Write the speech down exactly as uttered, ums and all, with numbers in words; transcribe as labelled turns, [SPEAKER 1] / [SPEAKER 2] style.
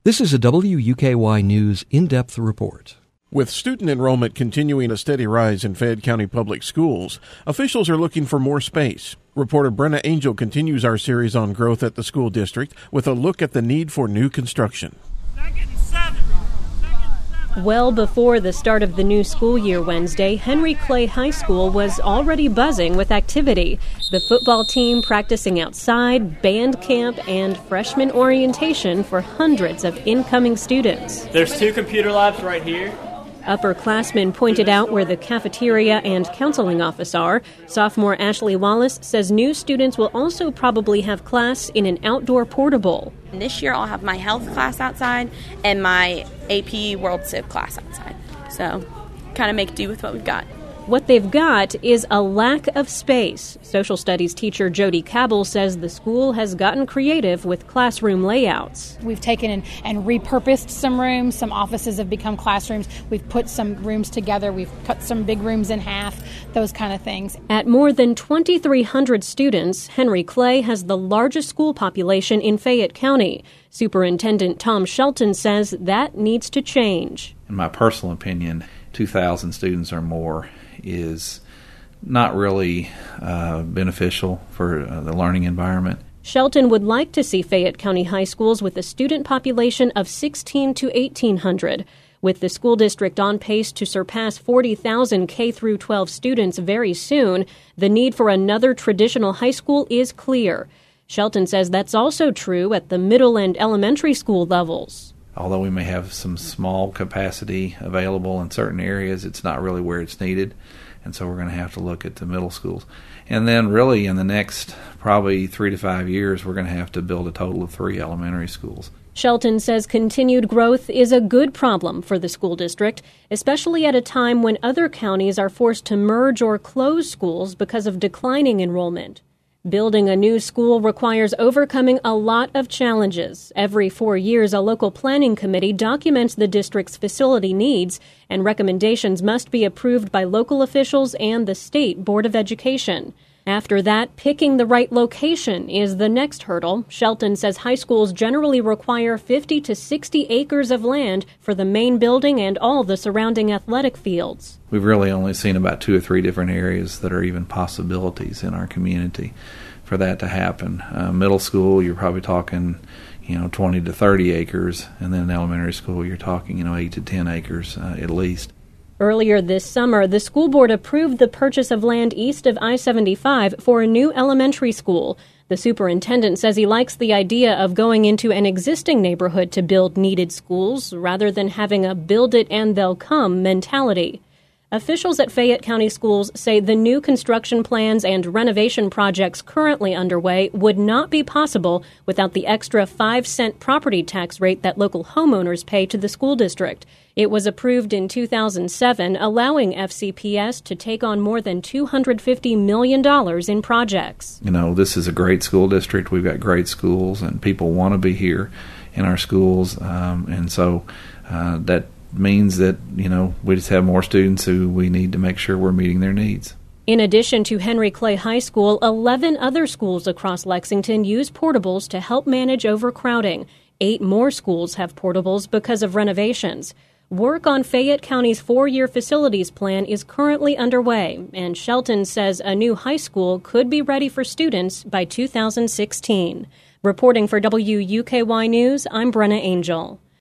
[SPEAKER 1] This is a W U K Y News in-depth report.
[SPEAKER 2] With student enrollment continuing a steady rise in Fayette County Public Schools, officials are looking for more space. Reporter Brenna Angel continues our series on growth at the school district with a look at the need for new construction.
[SPEAKER 3] Well before the start of the new school year Wednesday, Henry Clay High School was already buzzing with activity. The football team practicing outside, band camp, and freshman orientation for hundreds of incoming students.
[SPEAKER 4] There's two computer labs right here.
[SPEAKER 3] Upperclassmen pointed out where the cafeteria and counseling office are. Sophomore Ashley Wallace says new students will also probably have class in an outdoor portable.
[SPEAKER 5] This year I'll have my health class outside and my A P World Civ class outside. So kind of make do with what we've got.
[SPEAKER 3] What they've got is a lack of space. Social studies teacher Jody Cabell says the school has gotten creative with classroom layouts.
[SPEAKER 6] We've taken and, and repurposed some rooms. Some offices have become classrooms. We've put some rooms together. We've cut some big rooms in half, those kind of things.
[SPEAKER 3] At more than twenty-three hundred students, Henry Clay has the largest school population in Fayette County. Superintendent Tom Shelton says that needs to change.
[SPEAKER 7] In my personal opinion, two thousand students or more is not really uh, beneficial for uh, the learning environment.
[SPEAKER 3] Shelton would like to see Fayette County high schools with a student population of sixteen to eighteen hundred. With the school district on pace to surpass forty thousand K through twelve students very soon, the need for another traditional high school is clear. Shelton says that's also true at the middle and elementary school levels.
[SPEAKER 7] Although we may have some small capacity available in certain areas, it's not really where it's needed. And so we're going to have to look at the middle schools. And then really in the next probably three to five years, we're going to have to build a total of three elementary schools.
[SPEAKER 3] Shelton says continued growth is a good problem for the school district, especially at a time when other counties are forced to merge or close schools because of declining enrollment. Building a new school requires overcoming a lot of challenges. Every four years, a local planning committee documents the district's facility needs, and recommendations must be approved by local officials and the State Board of Education. After that, picking the right location is the next hurdle. Shelton says high schools generally require fifty to sixty acres of land for the main building and all the surrounding athletic fields.
[SPEAKER 7] We've really only seen about two or three different areas that are even possibilities in our community for that to happen. Uh, middle school, you're probably talking, you know, twenty to thirty acres, and then in elementary school, you're talking, you know, eight to ten acres uh, at least.
[SPEAKER 3] Earlier this summer, the school board approved the purchase of land east of I seventy-five for a new elementary school. The superintendent says he likes the idea of going into an existing neighborhood to build needed schools rather than having a build it and they'll come mentality. Officials at Fayette County Schools say the new construction plans and renovation projects currently underway would not be possible without the extra five cent property tax rate that local homeowners pay to the school district. It was approved in two thousand seven, allowing F C P S to take on more than two hundred fifty million dollars in projects.
[SPEAKER 7] You know, this is a great school district. We've got great schools, and people want to be here in our schools, um, and so uh, that means that, you know, we just have more students who we need to make sure we're meeting their needs.
[SPEAKER 3] In addition to Henry Clay High School, eleven other schools across Lexington use portables to help manage overcrowding. Eight more schools have portables because of renovations. Work on Fayette County's four-year facilities plan is currently underway, and Shelton says a new high school could be ready for students by two thousand sixteen. Reporting for W U K Y News, I'm Brenna Angel.